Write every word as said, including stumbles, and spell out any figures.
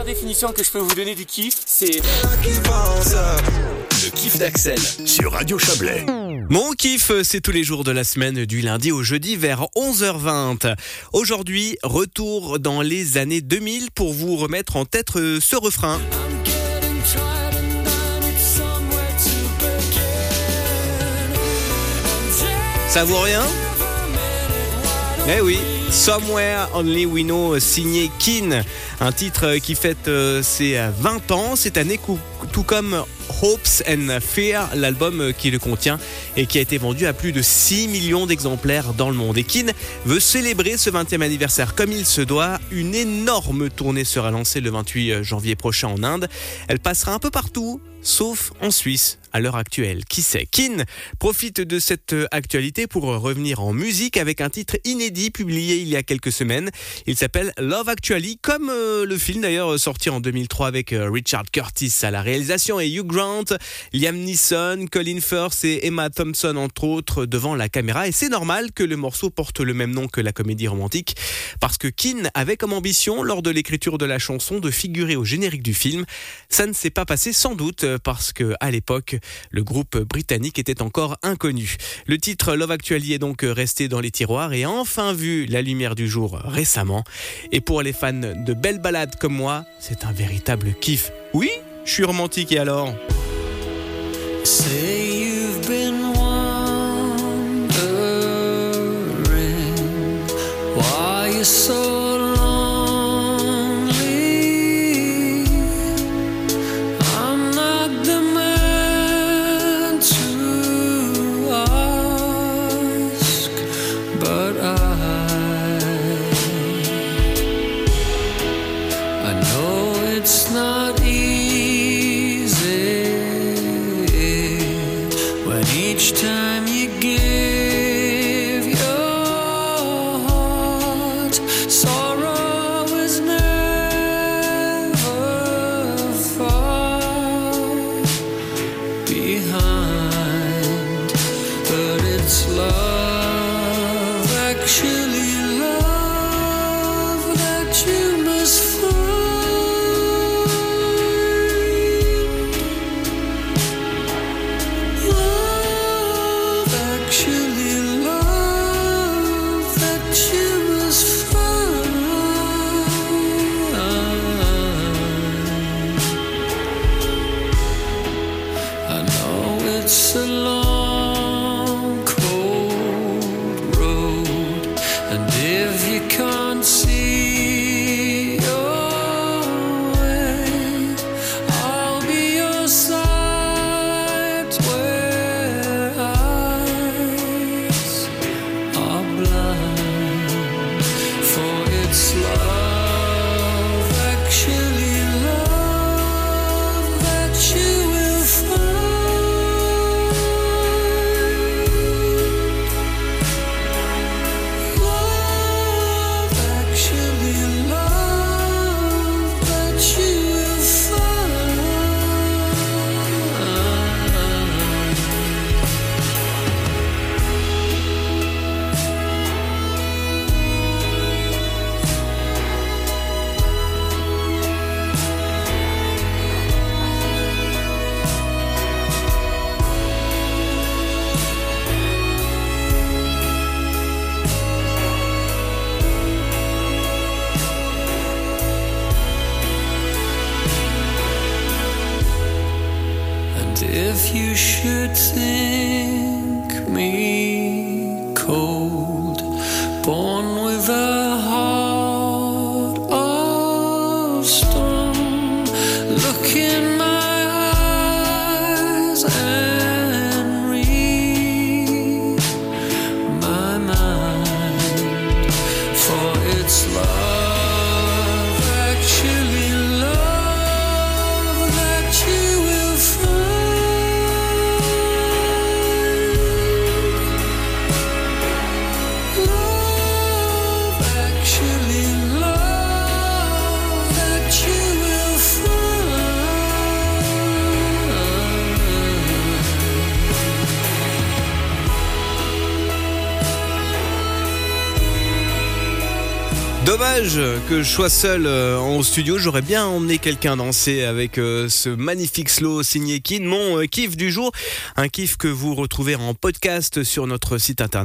meilleure définition que je peux vous donner du kiff, c'est... Le kiff d'Axel sur Radio Chablais. Mon kiff, c'est tous les jours de la semaine du lundi au jeudi vers onze heures vingt. Aujourd'hui, retour dans les années deux mille pour vous remettre en tête ce refrain. Ça vaut rien ? Eh oui, Somewhere Only We Know, signé Keane, un titre qui fête ses vingt ans cette année, tout comme Hopes and Fear, l'album qui le contient et qui a été vendu à plus de six millions d'exemplaires dans le monde. Et Keane veut célébrer ce vingtième anniversaire comme il se doit. Une énorme tournée sera lancée le vingt-huit janvier prochain en Inde. Elle passera un peu partout, sauf en Suisse à l'heure actuelle. Qui sait ? Keane profite de cette actualité pour revenir en musique avec un titre inédit publié il y a quelques semaines. Il s'appelle Love Actually, comme euh, le film d'ailleurs sorti en deux mille trois avec euh, Richard Curtis à la réalisation et Hugh Grant, Liam Neeson, Colin Firth et Emma Thompson entre autres devant la caméra. Et c'est normal que le morceau porte le même nom que la comédie romantique parce que Keane avait comme ambition lors de l'écriture de la chanson de figurer au générique du film. Ça ne s'est pas passé sans doute parce que à l'époque le groupe britannique était encore inconnu. Le titre Love Actually est donc resté dans les tiroirs et a enfin vu la lumière du jour récemment. Et pour les fans de belles ballades comme moi, c'est un véritable kiff. Oui, je suis romantique et alors ? Say you've been wondering why you're so lonely. I'm not the man to ask, but I I know it's not easy when each time you give your heart, sorrow is never far behind. But it's love, actually love, that you must find. Love, actually love, that you must find. I know it's a long, cold road, and if you can't see your way, I'll be your sight where eyes are blind. For it's love, actually love, that you will find. Love, actually love, that you will find. And if you should think me cold, born with a heart of stone, look in my eyes and read my mind. For it's love, actually love, that you will find. Love, actually love, that you will find. Dommage que je sois seul euh, en studio, j'aurais bien emmené quelqu'un danser avec euh, ce magnifique slow signé Kin, mon euh, kiff du jour, un kiff que vous retrouvez en podcast sur notre site internet.